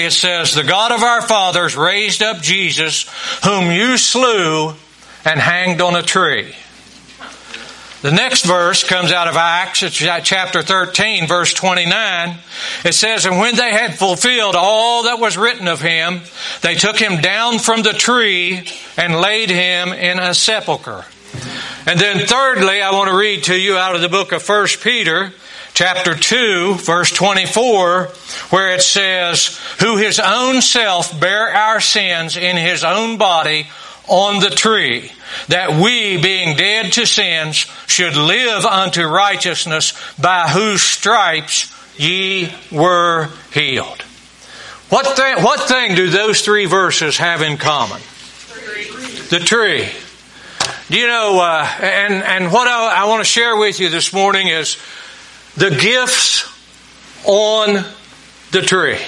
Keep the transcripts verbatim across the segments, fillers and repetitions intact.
it says, the God of our fathers raised up Jesus, whom you slew and hanged on a tree. The next verse comes out of Acts, it's chapter thirteen, verse twenty-nine. It says, and when they had fulfilled all that was written of him, they took him down from the tree and laid him in a sepulchre. And then thirdly, I want to read to you out of the book of First Peter, chapter two, verse twenty-four, where it says, who his own self bare our sins in his own body on the tree, that we, being dead to sins, should live unto righteousness, by whose stripes ye were healed. What, th- what thing do those three verses have in common? The tree. You know, uh, and, and what I, I want to share with you this morning is the gifts on the tree.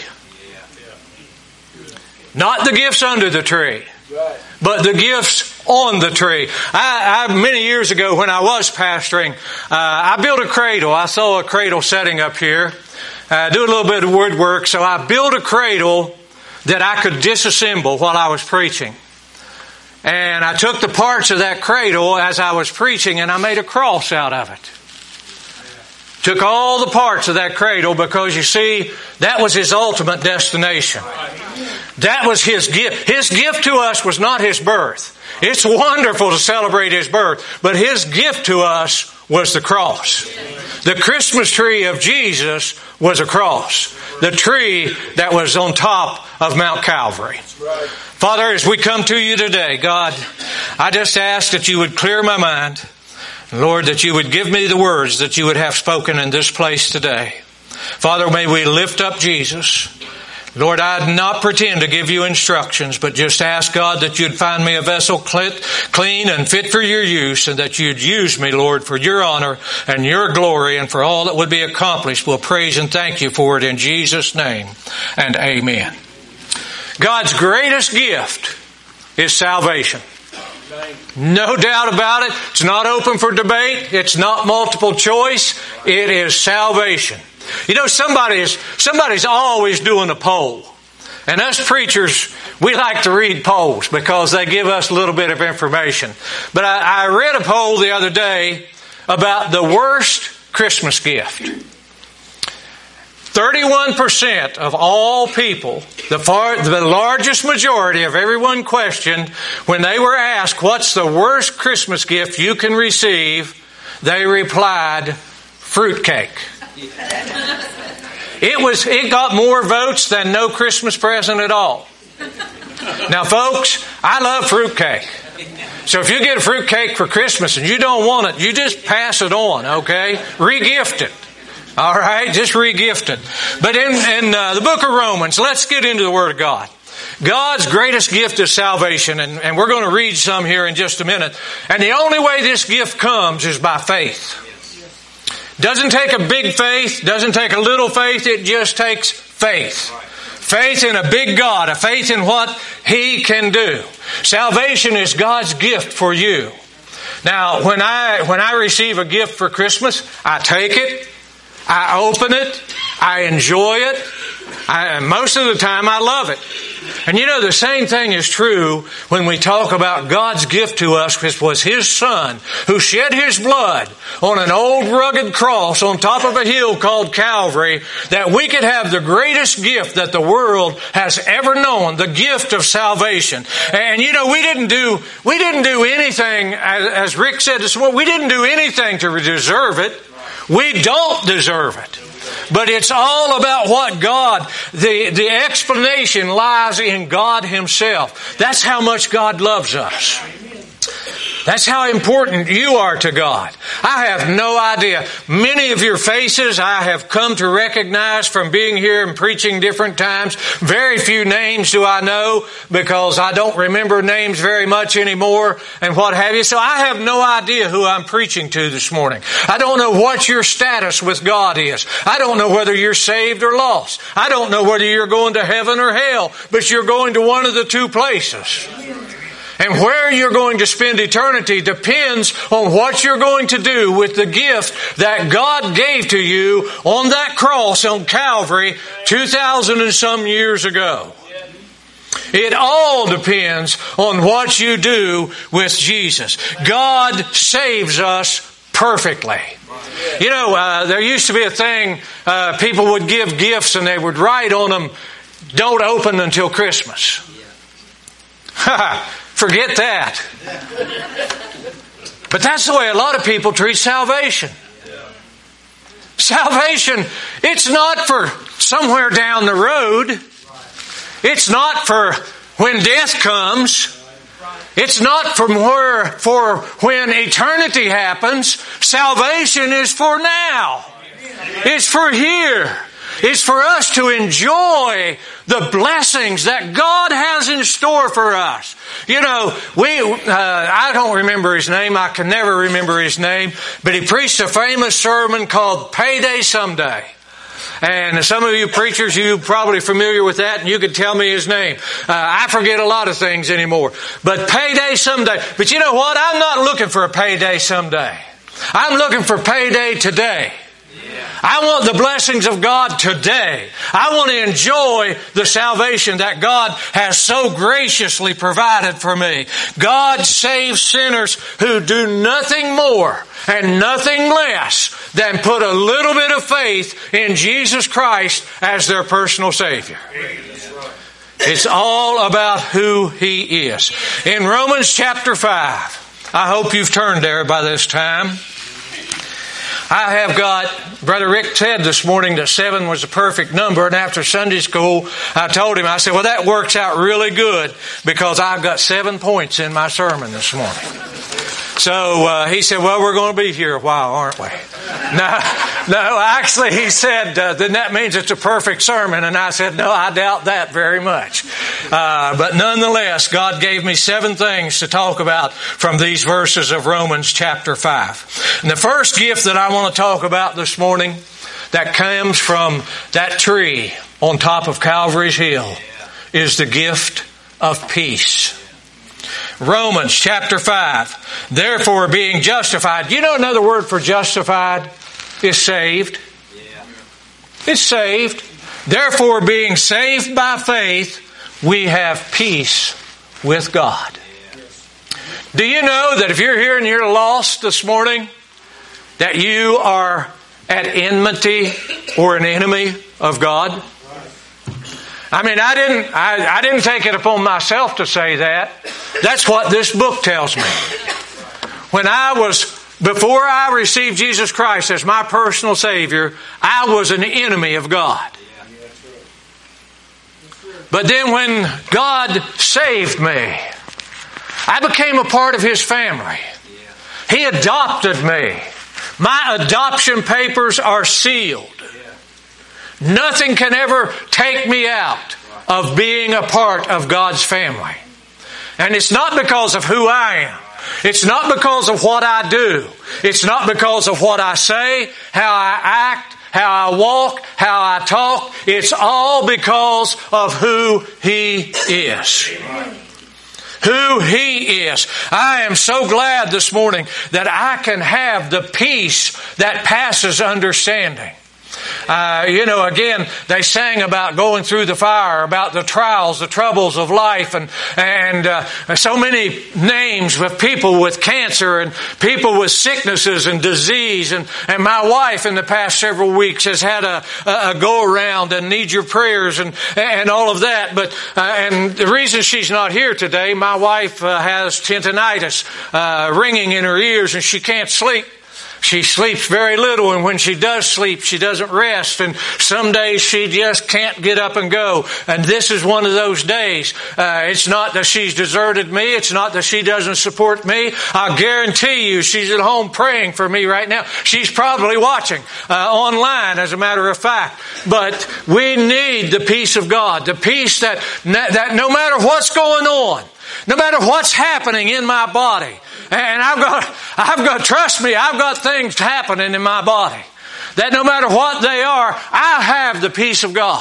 Not the gifts under the tree, but the gifts on the tree. I, I many years ago when I was pastoring, uh, I built a cradle. I saw a cradle setting up here. I do a little bit of woodwork, so I built a cradle that I could disassemble while I was preaching. And I took the parts of that cradle as I was preaching and I made a cross out of it. Took all the parts of that cradle because, you see, that was his ultimate destination. That was his gift. His gift to us was not his birth. It's wonderful to celebrate his birth, but his gift to us was the cross. The Christmas tree of Jesus was a cross. The tree that was on top of Mount Calvary. Father, as we come to you today, God, I just ask that you would clear my mind. Lord, that you would give me the words that you would have spoken in this place today. Father, may we lift up Jesus. Lord, I'd not pretend to give you instructions, but just ask God that you'd find me a vessel clean and fit for your use, and that you'd use me, Lord, for your honor and your glory and for all that would be accomplished. We'll praise and thank you for it in Jesus' name, and amen. God's greatest gift is salvation. No doubt about it. It's not open for debate. It's not multiple choice. It is salvation. You know, somebody's, somebody's always doing a poll. And us preachers, we like to read polls because they give us a little bit of information. But I, I read a poll the other day about the worst Christmas gift. thirty-one percent of all people, the far, the largest majority of everyone questioned, when they were asked, what's the worst Christmas gift you can receive? They replied, fruitcake. It was, it got more votes than no Christmas present at all. Now folks, I love fruitcake. So if you get a fruitcake for Christmas and you don't want it, you just pass it on, okay? Re-gift it. All right, just re-gift it. But in, in uh, the book of Romans, let's get into the Word of God. God's greatest gift is salvation, and, and we're going to read some here in just a minute. And the only way this gift comes is by faith. Doesn't take a big faith, doesn't take a little faith, it just takes faith. Faith in a big God, a faith in what He can do. Salvation is God's gift for you. Now, when I when I receive a gift for Christmas, I take it, I open it, I enjoy it, I, most of the time I love it. And you know, the same thing is true when we talk about God's gift to us, which was His Son, who shed His blood on an old rugged cross on top of a hill called Calvary, that we could have the greatest gift that the world has ever known, the gift of salvation. And you know, we didn't do, we didn't do anything, as Rick said this morning, we didn't do anything to deserve it. We don't deserve it. But it's all about what God, the, the explanation lies in God Himself. That's how much God loves us. That's how important you are to God. I have no idea. Many of your faces I have come to recognize from being here and preaching different times. Very few names do I know because I don't remember names very much anymore and what have you. So I have no idea who I'm preaching to this morning. I don't know what your status with God is. I don't know whether you're saved or lost. I don't know whether you're going to heaven or hell, but you're going to one of the two places. And where you're going to spend eternity depends on what you're going to do with the gift that God gave to you on that cross on Calvary two thousand and some years ago. It all depends on what you do with Jesus. God saves us perfectly. You know, uh, there used to be a thing, uh, people would give gifts and they would write on them, "Don't open until Christmas." Forget that. But that's the way a lot of people treat salvation. Salvation, it's not for somewhere down the road. It's not for when death comes. It's not from where, for when eternity happens. Salvation is for now. It's for here. It's for us to enjoy the blessings that God has in store for us. You know, we, uh, I don't remember his name. I can never remember his name. But he preached a famous sermon called Payday Someday. And some of you preachers, you're probably familiar with that, and you could tell me his name. Uh, I forget a lot of things anymore. But payday someday. But you know what? I'm not looking for a payday someday. I'm looking for payday today. I want the blessings of God today. I want to enjoy the salvation that God has so graciously provided for me. God saves sinners who do nothing more and nothing less than put a little bit of faith in Jesus Christ as their personal Savior. It's all about who He is. In Romans chapter five, I hope you've turned there by this time. I have got, Brother Rick said this morning that seven was a perfect number, and after Sunday school, I told him, I said, well, that works out really good because I've got seven points in my sermon this morning. So uh, he said, well, we're going to be here a while, aren't we? No, no, actually he said, uh, then that means it's a perfect sermon. And I said, no, I doubt that very much. Uh, but nonetheless, God gave me seven things to talk about from these verses of Romans chapter five. And the first gift that I want to talk about this morning that comes from that tree on top of Calvary's Hill is the gift of peace. Romans chapter five. Therefore, being justified. You know another word for justified is saved. It's saved. Therefore, being saved by faith, we have peace with God. Do you know that if you're here and you're lost this morning, that you are at enmity or an enemy of God? I mean, I didn't, I, I didn't take it upon myself to say that. That's what this book tells me. When I was, before I received Jesus Christ as my personal Savior, I was an enemy of God. But then when God saved me, I became a part of His family. He adopted me. My adoption papers are sealed. Nothing can ever take me out of being a part of God's family. And it's not because of who I am. It's not because of what I do. It's not because of what I say, how I act, how I walk, how I talk. It's all because of who He is. Who He is. I am so glad this morning that I can have the peace that passes understanding. Uh, you know, again, they sang about going through the fire, about the trials, the troubles of life, and and uh, so many names with people with cancer and people with sicknesses and disease. And, and my wife in the past several weeks has had a, a, a go around and needs your prayers and and all of that. But uh, and the reason she's not here today, my wife uh, has tinnitus, uh, ringing in her ears, and she can't sleep. She sleeps very little, and when she does sleep, she doesn't rest. And some days she just can't get up and go. And this is one of those days. Uh, it's not that she's deserted me. It's not that she doesn't support me. I guarantee you she's at home praying for me right now. She's probably watching uh, online, as a matter of fact. But we need the peace of God. The peace that, that no matter what's going on, no matter what's happening in my body, and I've got, I've got, trust me, I've got things happening in my body that no matter what they are, I have the peace of God.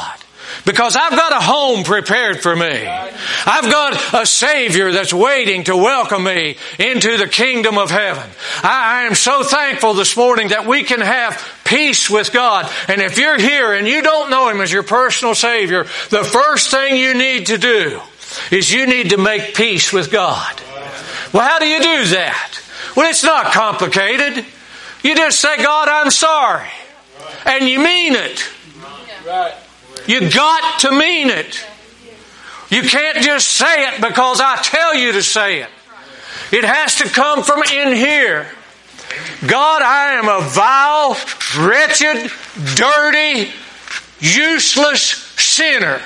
Because I've got a home prepared for me. I've got a Savior that's waiting to welcome me into the kingdom of heaven. I, I am so thankful this morning that we can have peace with God. And if you're here and you don't know Him as your personal Savior, the first thing you need to do is you need to make peace with God. Well, how do you do that? Well, it's not complicated. You just say, God, I'm sorry. And you mean it. You got to mean it. You can't just say it because I tell you to say it. It has to come from in here. God, I am a vile, wretched, dirty, useless sinner.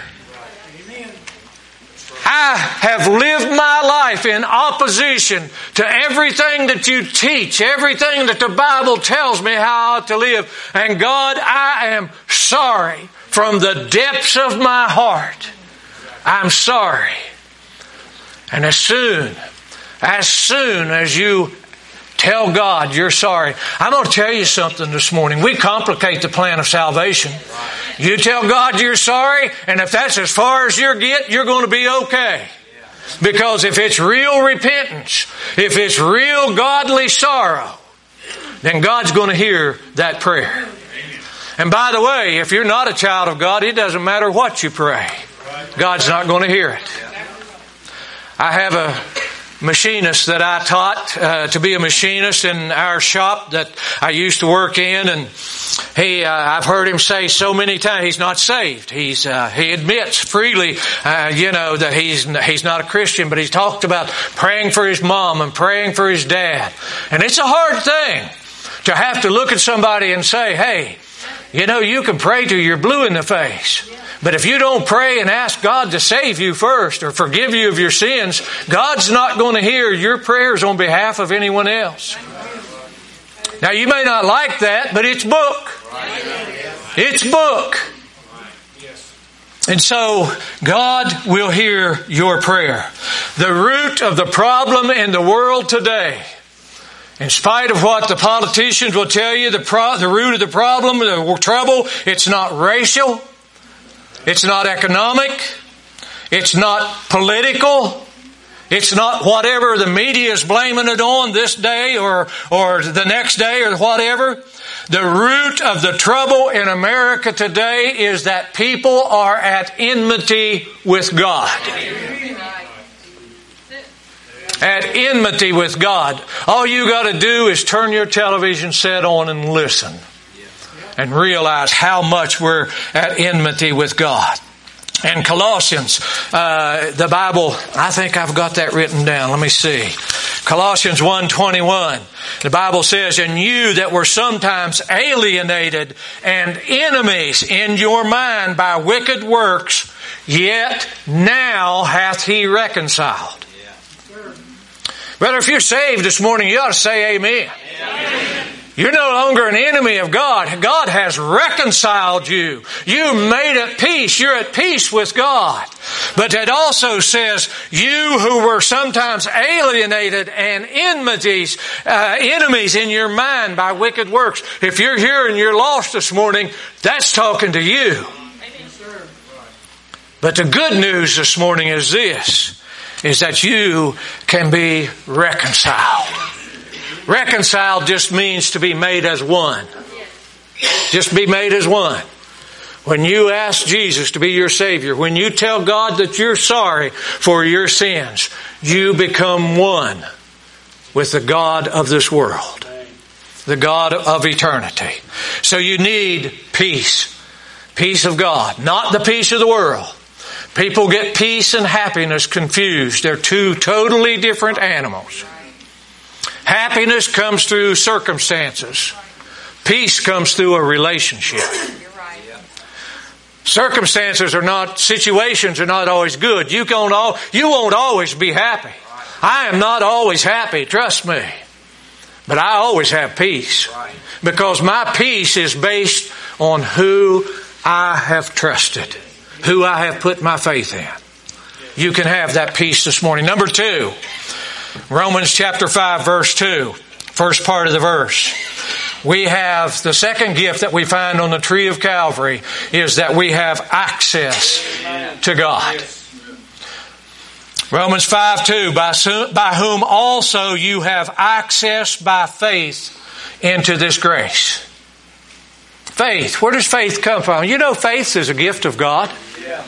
I have lived my life in opposition to everything that you teach, everything that the Bible tells me how I ought to live. And God, I am sorry from the depths of my heart. I'm sorry. And as soon, as soon as you tell God you're sorry, I'm going to tell you something this morning. We complicate the plan of salvation. You tell God you're sorry, and if that's as far as you get, you're going to be okay. Because if it's real repentance, if it's real godly sorrow, then God's going to hear that prayer. And by the way, if you're not a child of God, it doesn't matter what you pray. God's not going to hear it. I have a machinist that I taught uh, to be a machinist in our shop that I used to work in, and he, uh, I've heard him say so many times he's not saved. He's uh, he admits freely, uh, you know, that he's he's not a Christian, but he's talked about praying for his mom and praying for his dad, and it's a hard thing to have to look at somebody and say, "Hey, you know, you can pray till you're blue in the face." But if you don't pray and ask God to save you first or forgive you of your sins, God's not going to hear your prayers on behalf of anyone else. Now, you may not like that, but it's book. It's book. And so, God will hear your prayer. The root of the problem in the world today, in spite of what the politicians will tell you, the, pro- the root of the problem, the trouble, it's not racial. It's not economic. It's not political. It's not whatever the media is blaming it on this day or, or the next day or whatever. The root of the trouble in America today is that people are at enmity with God. At enmity with God. All you got to do is turn your television set on and listen. And realize how much we're at enmity with God. And Colossians, uh, the Bible, I think I've got that written down. Let me see. Colossians one twenty-one. The Bible says, "And you that were sometimes alienated and enemies in your mind by wicked works, yet now hath He reconciled." Brother, if you're saved this morning, you ought to say amen. Amen. You're no longer an enemy of God. God has reconciled you. You made at peace. You're at peace with God. But it also says, you who were sometimes alienated and enmities, uh, enemies in your mind by wicked works. If you're here and you're lost this morning, that's talking to you. But the good news this morning is this, is that you can be reconciled. Reconciled just means to be made as one. Just be made as one. When you ask Jesus to be your Savior, when you tell God that you're sorry for your sins, you become one with the God of this world, the God of eternity. So you need peace. Peace of God, not the peace of the world. People get peace and happiness confused. They're two totally different animals. Happiness comes through circumstances. Peace comes through a relationship. Circumstances are not, situations are not always good. You can't all, you won't always be happy. I am not always happy, trust me. But I always have peace. Because my peace is based on who I have trusted. Who I have put my faith in. You can have that peace this morning. Number two. Romans chapter five verse two. First part of the verse. we have the second gift that we find on the tree of Calvary is that we have access to God. Romans five two, by, by whom also you have access by faith into this grace. Faith. Where does faith come from? You know, faith is a gift of God. Yeah.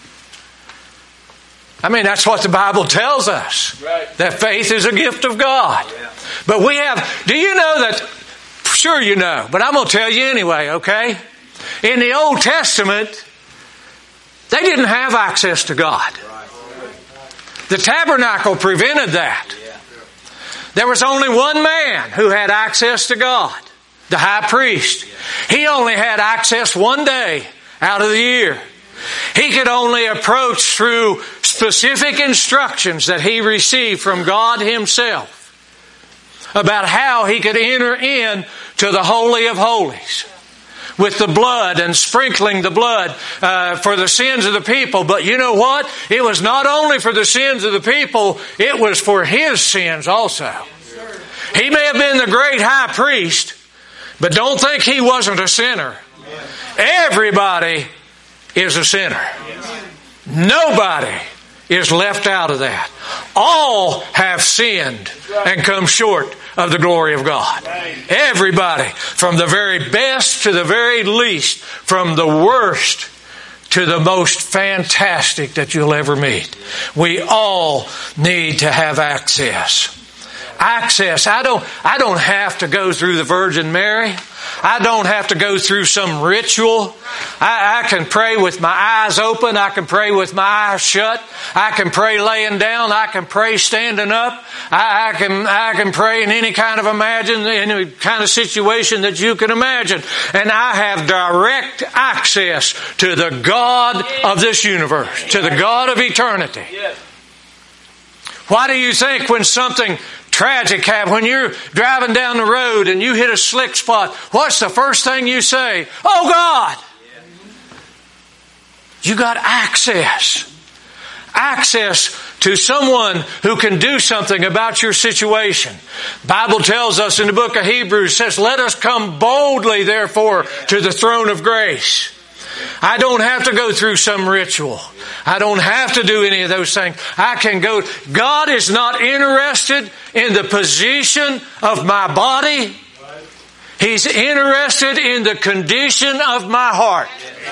I mean, that's what the Bible tells us. Right. That faith is a gift of God. Yeah. But we have, do you know that, sure you know, but I'm going to tell you anyway, okay? In the Old Testament, they didn't have access to God. The tabernacle prevented that. There was only one man who had access to God, the high priest. He only had access one day out of the year. He could only approach through specific instructions that he received from God Himself about how he could enter in to the Holy of Holies with the blood and sprinkling the blood uh, for the sins of the people. But you know what? It was not only for the sins of the people, it was for his sins also. He may have been the great high priest, but don't think he wasn't a sinner. Everybody is a sinner. Nobody is left out of that. All have sinned and come short of the glory of God. Everybody, from the very best to the very least, from the worst to the most fantastic that you'll ever meet. We all need to have access. Access. I don't, I don't have to go through the Virgin Mary. I don't have to go through some ritual. I, I can pray with my eyes open. I can pray with my eyes shut. I can pray laying down. I can pray standing up. I, I can I can pray in any kind of imagine any kind of situation that you can imagine. And I have direct access to the God of this universe, to the God of eternity. Why do you think when something tragic happens, when you're driving down the road and you hit a slick spot, what's the first thing you say? Oh God! You got access. Access to someone who can do something about your situation. The Bible tells us in the book of Hebrews, says, let us come boldly, therefore, to the throne of grace. I don't have to go through some ritual. I don't have to do any of those things. I can go. God is not interested in the position of my body. He's interested in the condition of my heart.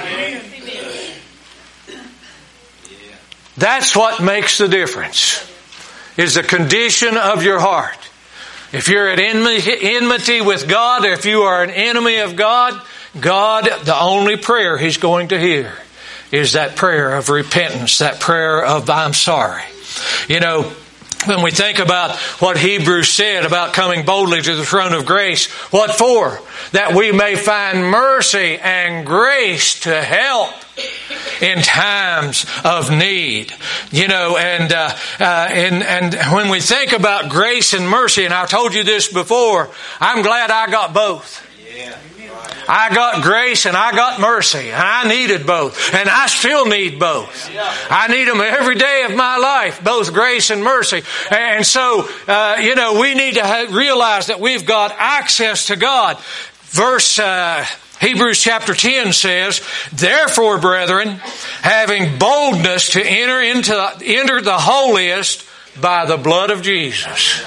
That's what makes the difference, is the condition of your heart. If you're at enmity with God, or if you are an enemy of God, God, the only prayer He's going to hear is that prayer of repentance, that prayer of I'm sorry. You know, when we think about what Hebrews said about coming boldly to the throne of grace, what for? That we may find mercy and grace to help in times of need. You know, and uh, uh, and and when we think about grace and mercy, and I've told you this before, I'm glad I got both. Yeah. I got grace and I got mercy, and I needed both, and I still need both. I need them every day of my life, both grace and mercy. And so, uh, you know, we need to realize that we've got access to God. Verse uh, Hebrews chapter ten says, therefore, brethren, having boldness to enter into enter the holiest by the blood of Jesus.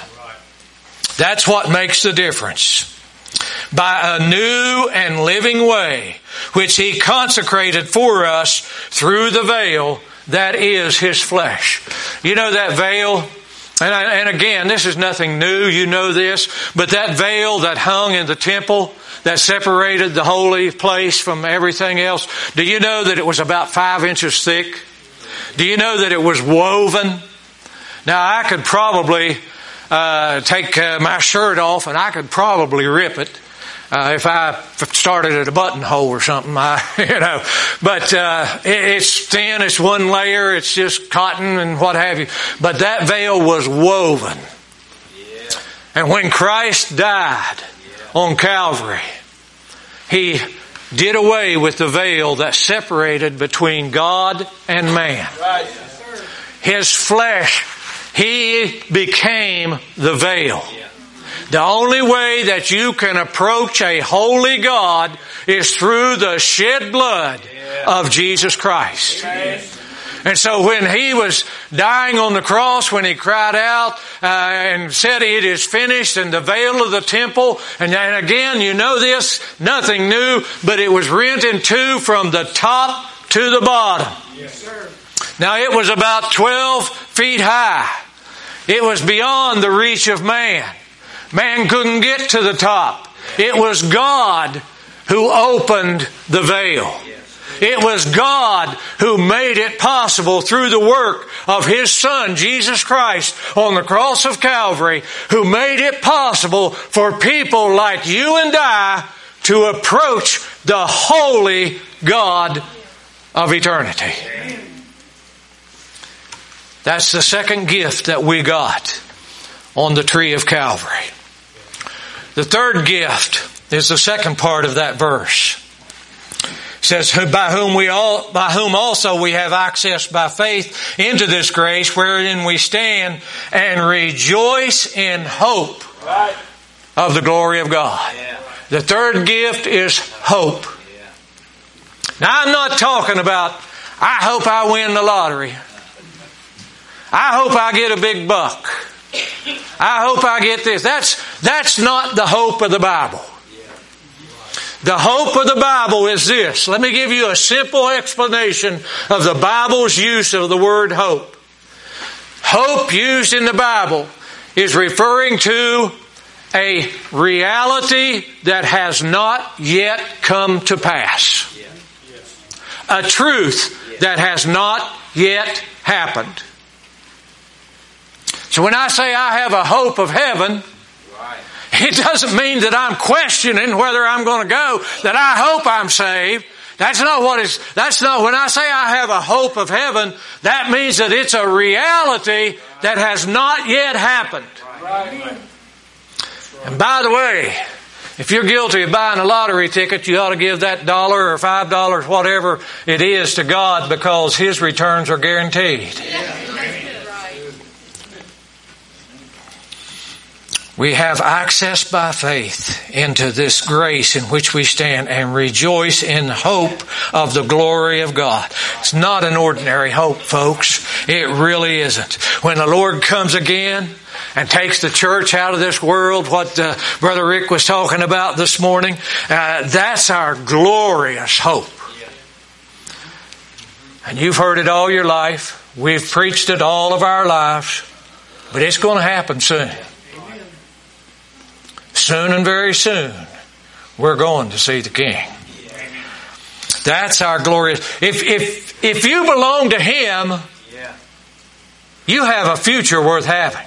That's what makes the difference. By a new and living way, which He consecrated for us through the veil that is His flesh. You know that veil? And, I, and again, this is nothing new, you know this, but that veil that hung in the temple that separated the holy place from everything else, do you know that it was about five inches thick? Do you know that it was woven? Now, I could probably uh, take uh, my shirt off and I could probably rip it. Uh, if I started at a buttonhole or something, I, you know, but uh, it, it's thin, it's one layer, it's just cotton and what have you. But that veil was woven. Yeah. And when Christ died yeah. on Calvary, He did away with the veil that separated between God and man. Right. His flesh, He became the veil. Yeah. The only way that you can approach a holy God is through the shed blood of Jesus Christ. Amen. And so when He was dying on the cross, when He cried out uh, and said, "It is finished," and the veil of the temple, and, and again, you know this, nothing new, but it was rent in two from the top to the bottom. Yes, sir. Now it was about twelve feet high. It was beyond the reach of man. Man couldn't get to the top. It was God who opened the veil. It was God who made it possible through the work of His Son, Jesus Christ, on the cross of Calvary, who made it possible for people like you and I to approach the holy God of eternity. That's the second gift that we got on the tree of Calvary. The third gift is the second part of that verse. It says, by whom we all, by whom also we have access by faith into this grace wherein we stand and rejoice in hope of the glory of God. The third gift is hope. Now I'm not talking about, I hope I win the lottery. I hope I get a big buck. I hope I get this. That's, that's not the hope of the Bible. The hope of the Bible is this. Let me give you a simple explanation of the Bible's use of the word hope. Hope used in the Bible is referring to a reality that has not yet come to pass. A truth that has not yet happened. So when I say I have a hope of heaven, it doesn't mean that I'm questioning whether I'm going to go, that I hope I'm saved. That's not what it's, that's not, when I say I have a hope of heaven, that means that it's a reality that has not yet happened. And by the way, if you're guilty of buying a lottery ticket, you ought to give that dollar or five dollars, whatever it is, to God, because His returns are guaranteed. We have access by faith into this grace in which we stand and rejoice in hope of the glory of God. It's not an ordinary hope, folks. It really isn't. When the Lord comes again and takes the church out of this world, what uh, Brother Rick was talking about this morning, uh, that's our glorious hope. And you've heard it all your life. We've preached it all of our lives. But it's going to happen soon. Soon and very soon, we're going to see the King. That's our glorious. If if if you belong to Him, you have a future worth having.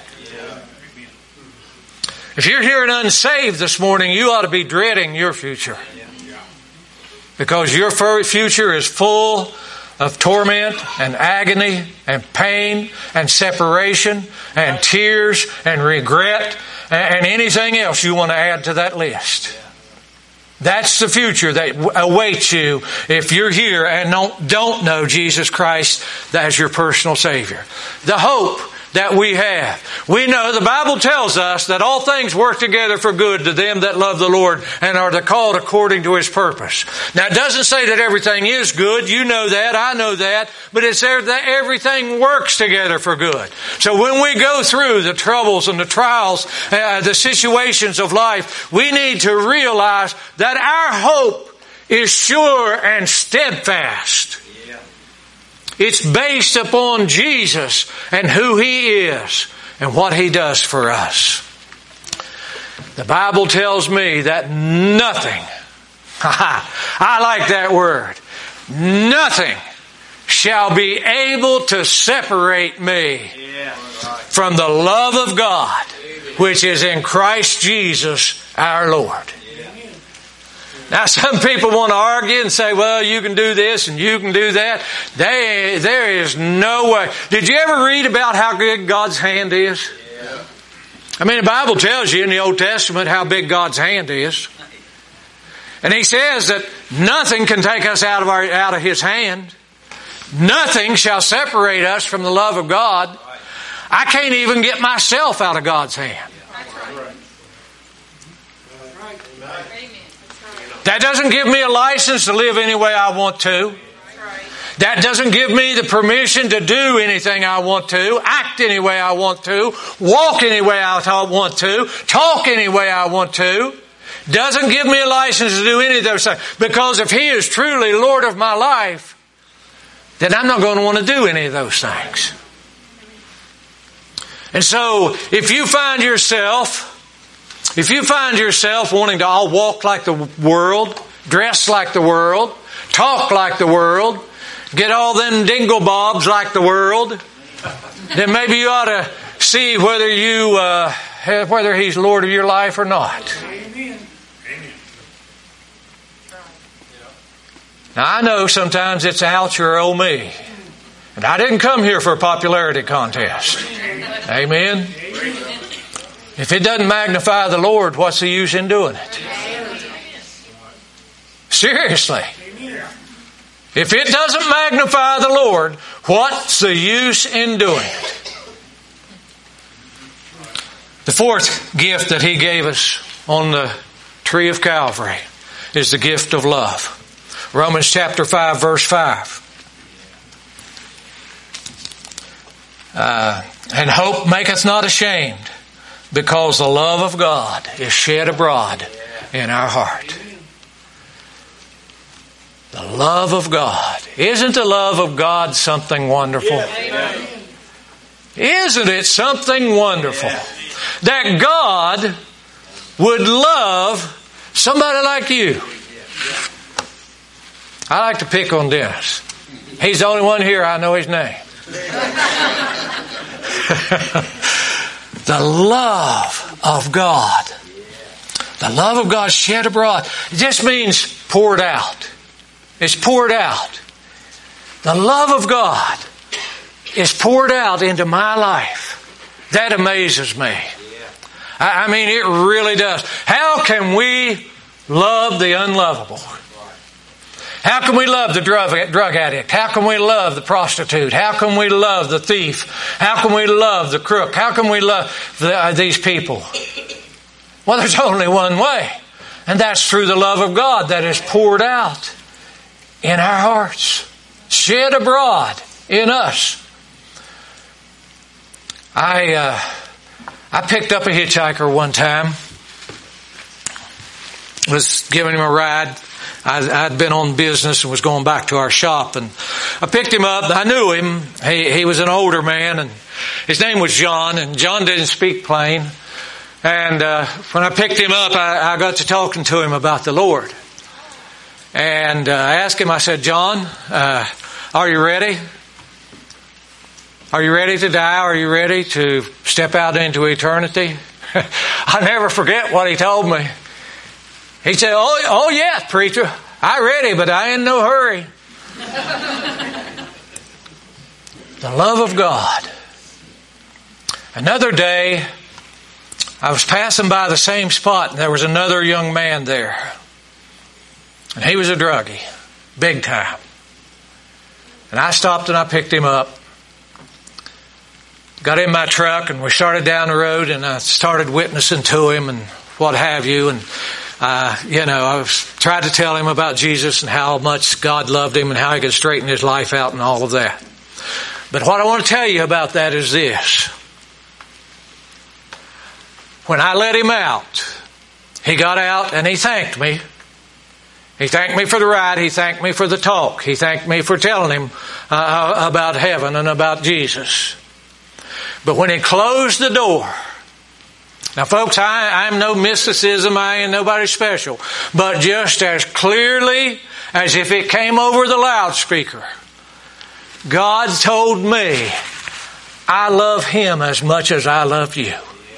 If you're here and unsaved this morning, you ought to be dreading your future, because your future is full of torment and agony and pain and separation and tears and regret and anything else you want to add to that list. That's the future that awaits you if you're here and don't, don't know Jesus Christ as your personal Savior. The hope that we have. We know the Bible tells us that all things work together for good to them that love the Lord and are called according to His purpose. Now it doesn't say that everything is good. You know that. I know that. But it's there that everything works together for good. So when we go through the troubles and the trials, uh, the situations of life, we need to realize that our hope is sure and steadfast. It's based upon Jesus and who He is and what He does for us. The Bible tells me that nothing, I like that word, nothing shall be able to separate me from the love of God, which is in Christ Jesus our Lord. Now some people want to argue and say, well, you can do this and you can do that. They, there is no way. Did you ever read about how big God's hand is? Yeah. I mean, the Bible tells you in the Old Testament how big God's hand is. And He says that nothing can take us out of our, out of His hand. Nothing shall separate us from the love of God. I can't even get myself out of God's hand. That doesn't give me a license to live any way I want to. That doesn't give me the permission to do anything I want to, act any way I want to, walk any way I want to, talk any way I want to. Doesn't give me a license to do any of those things. Because if He is truly Lord of my life, then I'm not going to want to do any of those things. And so, if you find yourself, if you find yourself wanting to all walk like the world, dress like the world, talk like the world, get all them dingle bobs like the world, then maybe you ought to see whether you uh, have, whether He's Lord of your life or not. Amen. Now I know sometimes it's ouch or oh me. And I didn't come here for a popularity contest. Amen. If it doesn't magnify the Lord, what's the use in doing it? Seriously. If it doesn't magnify the Lord, what's the use in doing it? The fourth gift that He gave us on the tree of Calvary is the gift of love. Romans chapter five, verse five. Uh, and hope maketh not ashamed, because the love of God is shed abroad in our heart. The love of God. Isn't the love of God something wonderful? Isn't it something wonderful? That God would love somebody like you. I like to pick on Dennis. He's the only one here I know his name. The love of God. The love of God shed abroad. It just means poured out. It's poured out. The love of God is poured out into my life. That amazes me. I mean, it really does. How can we love the unlovable? How can we love the drug, drug addict? How can we love the prostitute? How can we love the thief? How can we love the crook? How can we love the, uh, these people? Well, there's only one way. And that's through the love of God that is poured out in our hearts. Shed abroad in us. I, uh, I picked up a hitchhiker one time. Was giving him a ride. I, I'd been on business and was going back to our shop, and I picked him up. I knew him. He, he was an older man, and his name was John, and John didn't speak plain. And uh, when I picked him up, I, I got to talking to him about the Lord. And uh, I asked him, I said, John, uh, are you ready? Are you ready to die? Are you ready to step out into eternity? I'll never forget what he told me. He said, oh, oh yeah, preacher, I'm ready, but I ain't in no hurry. The love of God. Another day, I was passing by the same spot, and there was another young man there. And he was a druggie, big time. And I stopped and I picked him up. Got in my truck and we started down the road, and I started witnessing to him and what have you. And Uh, you know, I was tried to tell him about Jesus and how much God loved him and how he could straighten his life out and all of that. But what I want to tell you about that is this. When I let him out, he got out and he thanked me. He thanked me for the ride. He thanked me for the talk. He thanked me for telling him uh, about heaven and about Jesus. But when he closed the door, now, folks, I, I'm no mysticism. I ain't nobody special. But just as clearly as if it came over the loudspeaker, God told me, I love Him as much as I love you.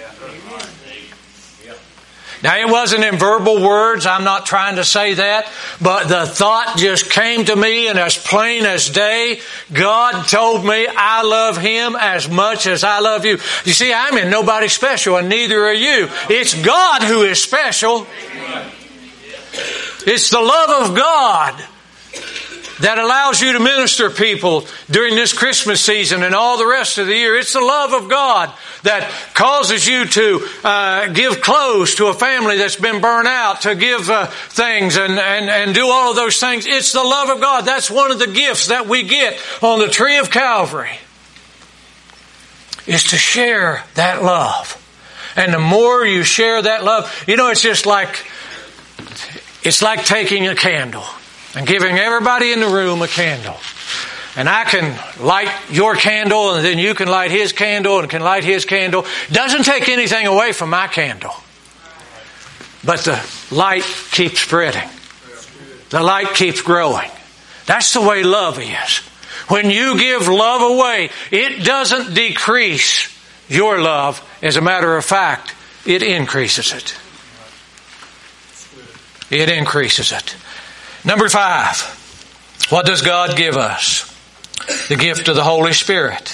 Now, it wasn't in verbal words. I'm not trying to say that. But the thought just came to me, and as plain as day, God told me I love Him as much as I love you. You see, I'm in nobody special, and neither are you. It's God who is special. It's the love of God that allows you to minister to people during this Christmas season and all the rest of the year. It's the love of God that causes you to uh, give clothes to a family that's been burned out, to give uh, things and, and, and do all of those things. It's the love of God. That's one of the gifts that we get on the tree of Calvary, is to share that love. And the more you share that love, you know, it's just like, it's like taking a candle and giving everybody in the room a candle. And I can light your candle, and then you can light his candle, and can light his candle. It doesn't take anything away from my candle. But the light keeps spreading. The light keeps growing. That's the way love is. When you give love away, it doesn't decrease your love. As a matter of fact, it increases it. It increases it. Number five, what does God give us? The gift of the Holy Spirit.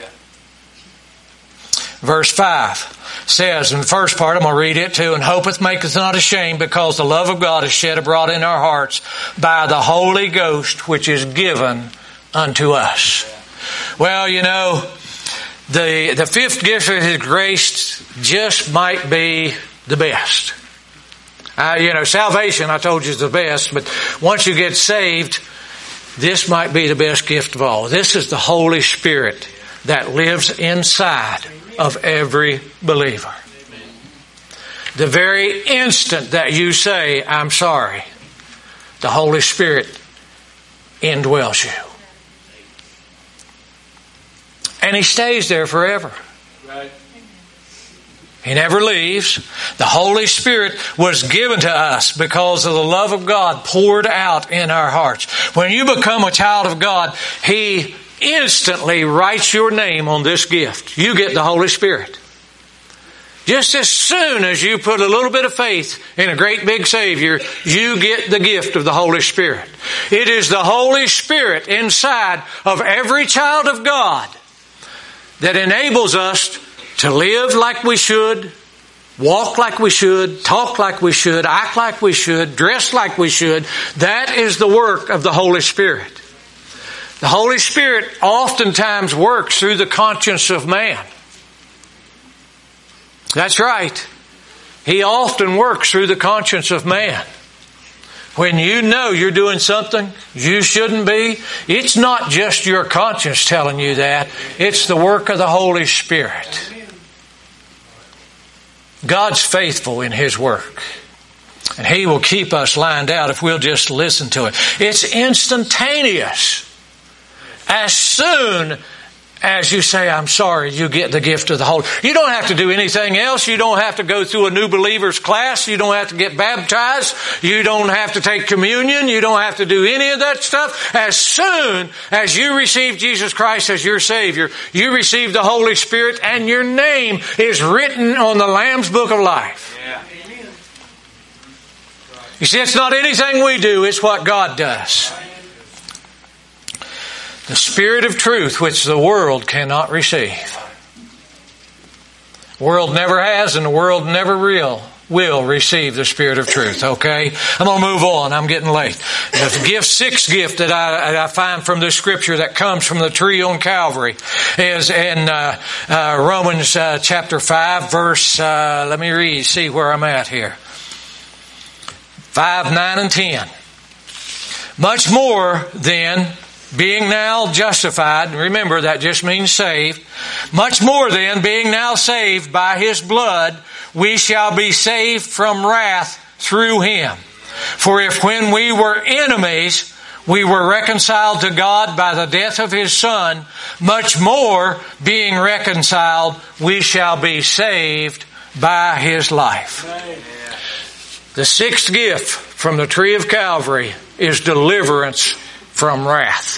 Verse five says in the first part, I'm going to read it too, and hopeth maketh not ashamed, because the love of God is shed abroad in our hearts by the Holy Ghost, which is given unto us. Well, you know, the the fifth gift of His grace just might be the best. Uh, you know, salvation, I told you, is the best, but once you get saved, this might be the best gift of all. This is the Holy Spirit that lives inside of every believer. The very instant that you say, I'm sorry, the Holy Spirit indwells you. And He stays there forever. Right. He never leaves. The Holy Spirit was given to us because of the love of God poured out in our hearts. When you become a child of God, He instantly writes your name on this gift. You get the Holy Spirit. Just as soon as you put a little bit of faith in a great big Savior, you get the gift of the Holy Spirit. It is the Holy Spirit inside of every child of God that enables us to live like we should, walk like we should, talk like we should, act like we should, dress like we should. That is the work of the Holy Spirit. The Holy Spirit oftentimes works through the conscience of man. That's right. He often works through the conscience of man. When you know you're doing something you shouldn't be, it's not just your conscience telling you that. It's the work of the Holy Spirit. God's faithful in His work. And He will keep us lined out if we'll just listen to it. It's instantaneous. As soon as you say, I'm sorry, you get the gift of the Holy. You don't have to do anything else. You don't have to go through a new believers class. You don't have to get baptized. You don't have to take communion. You don't have to do any of that stuff. As soon as you receive Jesus Christ as your Savior, you receive the Holy Spirit, and your name is written on the Lamb's Book of Life. Yeah. You see, it's not anything we do. It's what God does. The Spirit of truth, which the world cannot receive. The world never has, and the world never will, will receive the Spirit of truth, okay? I'm going to move on. I'm getting late. The gift, sixth gift that I, I find from this Scripture that comes from the tree on Calvary is in uh, uh, Romans uh, chapter five, verse, uh, let me read, see where I'm at here. five, nine, and ten. Much more then, being now justified, remember that just means saved. Much more then, being now saved by His blood, we shall be saved from wrath through Him. For if when we were enemies, we were reconciled to God by the death of His Son, much more being reconciled, we shall be saved by His life. The sixth gift from the tree of Calvary is deliverance from wrath.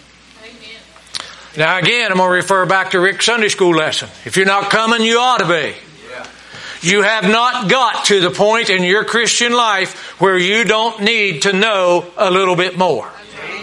Now again, I'm going to refer back to Rick's Sunday school lesson. If you're not coming, you ought to be. You have not got to the point in your Christian life where you don't need to know a little bit more.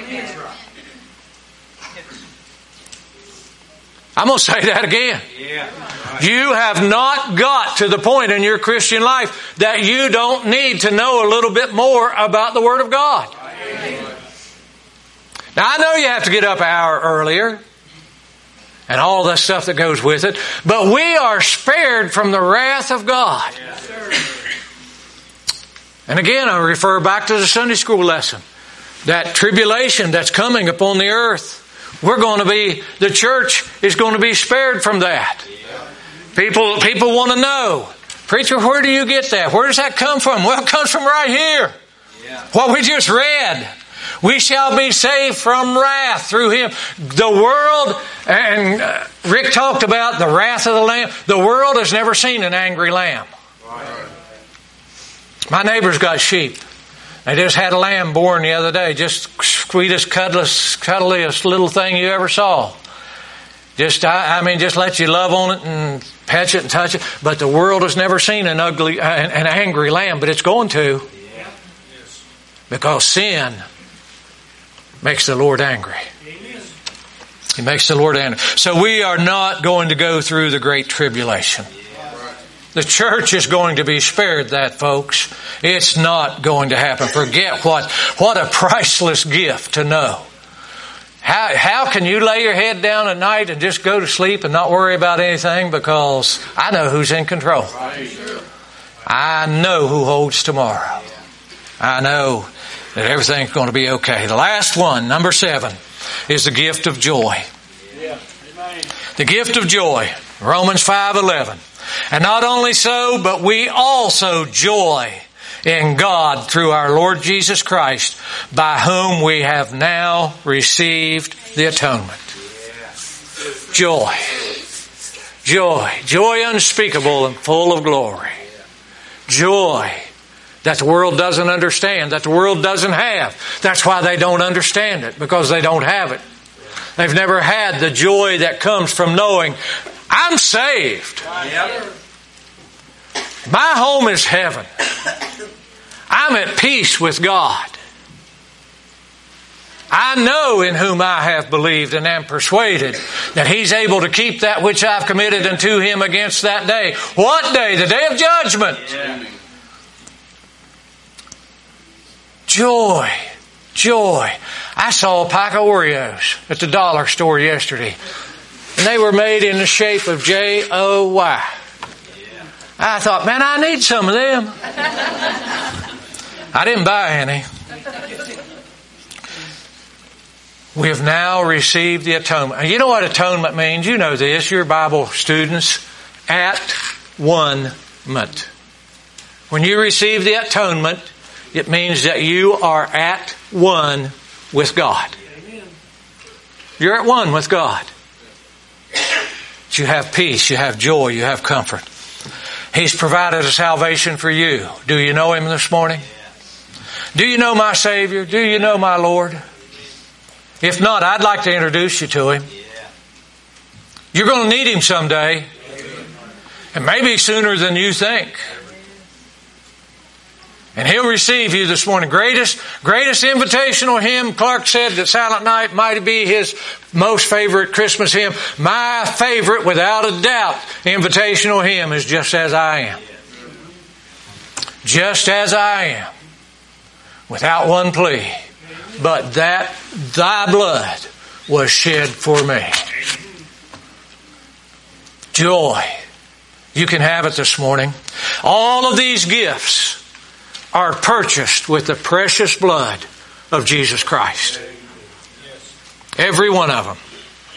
I'm going to say that again. You have not got to the point in your Christian life that you don't need to know a little bit more about the Word of God. Now, I know you have to get up an hour earlier and all the stuff that goes with it, but we are spared from the wrath of God. And again, I refer back to the Sunday school lesson. That tribulation that's coming upon the earth, we're going to be, the church is going to be spared from that. People, people want to know, preacher, where do you get that? Where does that come from? Well, it comes from right here. What we just read. We shall be saved from wrath through Him. The world, and uh, Rick talked about the wrath of the Lamb. The world has never seen an angry lamb. My neighbor's got sheep. They just had a lamb born the other day. Just sweetest, cuddliest, cuddliest little thing you ever saw. Just, I, I mean, just let you love on it and pet it and touch it. But the world has never seen an ugly, an, an angry lamb, but it's going to. Because sin makes the Lord angry. He makes the Lord angry. So we are not going to go through the great tribulation. The church is going to be spared that, folks. It's not going to happen. Forget what, what a priceless gift to know. How, how can you lay your head down at night and just go to sleep and not worry about anything? Because I know who's in control. I know who holds tomorrow. I know that everything's going to be okay. The last one, number seven, is the gift of joy. The gift of joy. Romans five eleven. And not only so, but we also joy in God through our Lord Jesus Christ, by whom we have now received the atonement. Joy. Joy. Joy unspeakable and full of glory. Joy that the world doesn't understand, that the world doesn't have. That's why they don't understand it, because they don't have it. They've never had the joy that comes from knowing I'm saved. My home is heaven. I'm at peace with God. I know in whom I have believed and am persuaded that He's able to keep that which I've committed unto Him against that day. What day? The day of judgment. Yeah. Joy. Joy. I saw a pack of Oreos at the dollar store yesterday. And they were made in the shape of J O Y. I thought, man, I need some of them. I didn't buy any. We have now received the atonement. You know what atonement means? You know this. You're Bible students. At one-ment. When you receive the atonement, it means that you are at one with God. You're at one with God. You have peace, you have joy, you have comfort. He's provided a salvation for you. Do you know Him this morning? Do you know my Savior? Do you know my Lord? If not, I'd like to introduce you to Him. You're going to need Him someday. And maybe sooner than you think. And He'll receive you this morning. Greatest, greatest invitational hymn, Clark said that Silent Night might be his most favorite Christmas hymn. My favorite, without a doubt, invitational hymn is Just As I Am. Just as I am. Without one plea. But that Thy blood was shed for me. Joy. You can have it this morning. All of these gifts are purchased with the precious blood of Jesus Christ. Every one of them.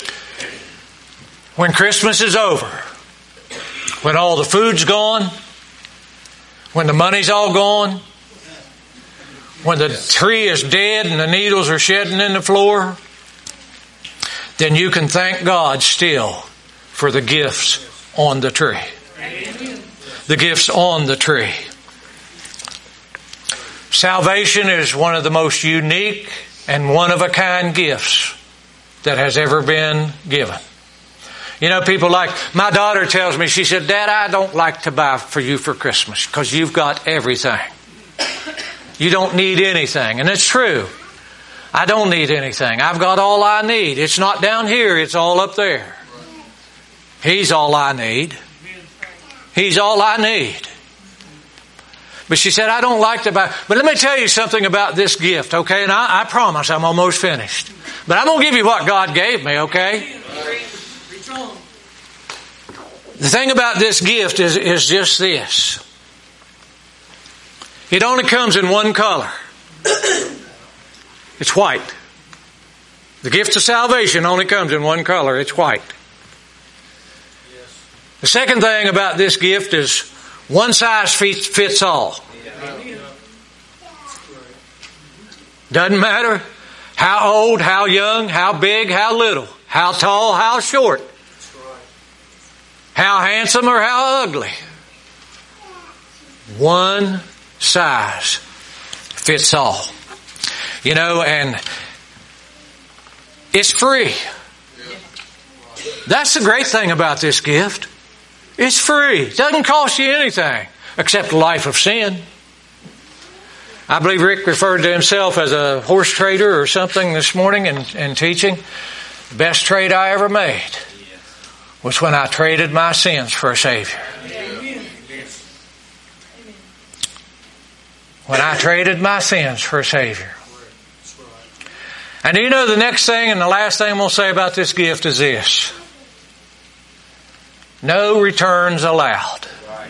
When Christmas is over, when all the food's gone, when the money's all gone, when the tree is dead and the needles are shedding in the floor, then you can thank God still for the gifts on the tree. The gifts on the tree. Salvation is one of the most unique and one-of-a-kind gifts that has ever been given. You know, people like, my daughter tells me, she said, Dad, I don't like to buy for you for Christmas because you've got everything. You don't need anything. And it's true. I don't need anything. I've got all I need. It's not down here. It's all up there. He's all I need. He's all I need. But she said, I don't like the Bible. But let me tell you something about this gift, okay? And I, I promise I'm almost finished. But I'm going to give you what God gave me, okay? The thing about this gift is, is just this. It only comes in one color. It's white. The gift of salvation only comes in one color. It's white. The second thing about this gift is one size fits, fits all. Doesn't matter how old, how young, how big, how little, how tall, how short, how handsome or how ugly. One size fits all. You know, and it's free. That's the great thing about this gift. It's free. It doesn't cost you anything except a life of sin. I believe Rick referred to himself as a horse trader or something this morning in, in teaching. The best trade I ever made was when I traded my sins for a Savior. When I traded my sins for a Savior. And do you know the next thing and the last thing we'll say about this gift is this. No returns allowed.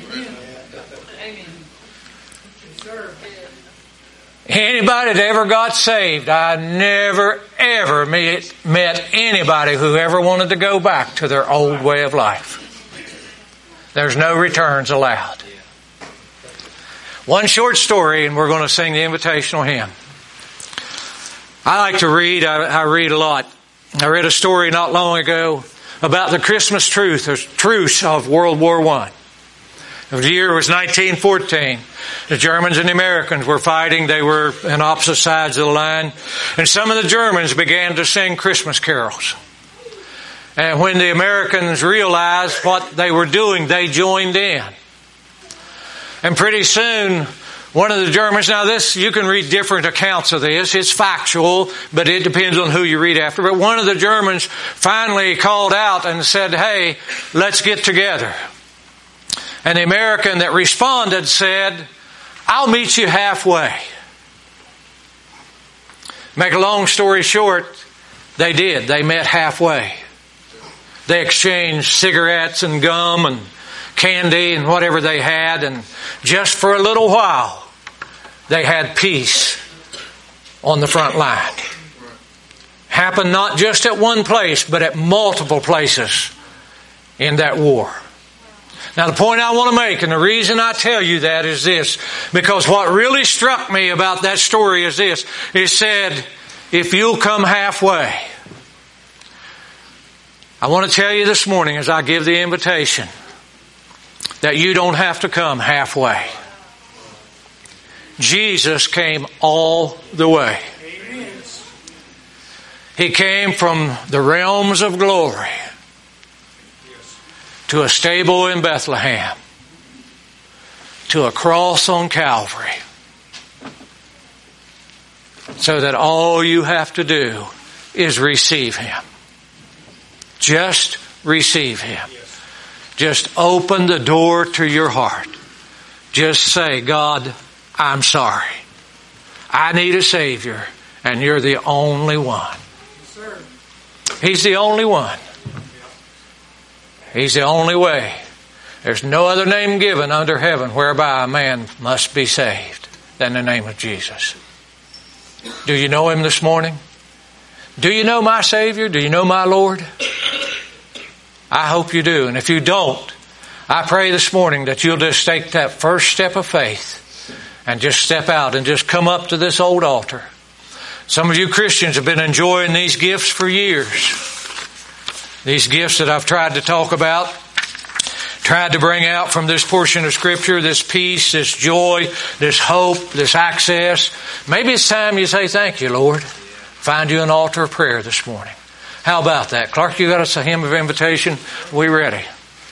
Anybody that ever got saved, I never ever met, met anybody who ever wanted to go back to their old way of life. There's no returns allowed. One short story and we're going to sing the invitational hymn. I like to read. I, I read a lot. I read a story not long ago about the Christmas truce, or truce of World War One. The year was nineteen fourteen. The Germans and the Americans were fighting. They were on opposite sides of the line. And some of the Germans began to sing Christmas carols. And when the Americans realized what they were doing, they joined in. And pretty soon, one of the Germans, now this, you can read different accounts of this. It's factual, but it depends on who you read after. But one of the Germans finally called out and said, hey, let's get together. And the American that responded said, I'll meet you halfway. Make a long story short, they did. They met halfway. They exchanged cigarettes and gum and candy and whatever they had, and just for a little while they had peace on the front line. Happened not just at one place, but at multiple places in that war. Now the point I want to make, and the reason I tell you that is this, because what really struck me about that story is this. It said, if you'll come halfway. I want to tell you this morning as I give the invitation that you don't have to come halfway. Jesus came all the way. He came from the realms of glory to a stable in Bethlehem, to a cross on Calvary, so that all you have to do is receive Him. Just receive Him. Just open the door to your heart. Just say, God, I'm sorry. I need a Savior, and you're the only one. He's the only one. He's the only way. There's no other name given under heaven whereby a man must be saved than the name of Jesus. Do you know Him this morning? Do you know my Savior? Do you know my Lord? I hope you do. And if you don't, I pray this morning that you'll just take that first step of faith and just step out and just come up to this old altar. Some of you Christians have been enjoying these gifts for years. These gifts that I've tried to talk about, tried to bring out from this portion of Scripture, this peace, this joy, this hope, this access. Maybe it's time you say, thank you, Lord. Find you an altar of prayer this morning. How about that? Clark, you got us a hymn of invitation? We ready?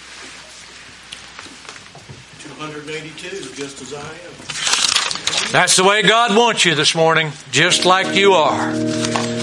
two eighty-two, just as I am. That's the way God wants you this morning, just like you are.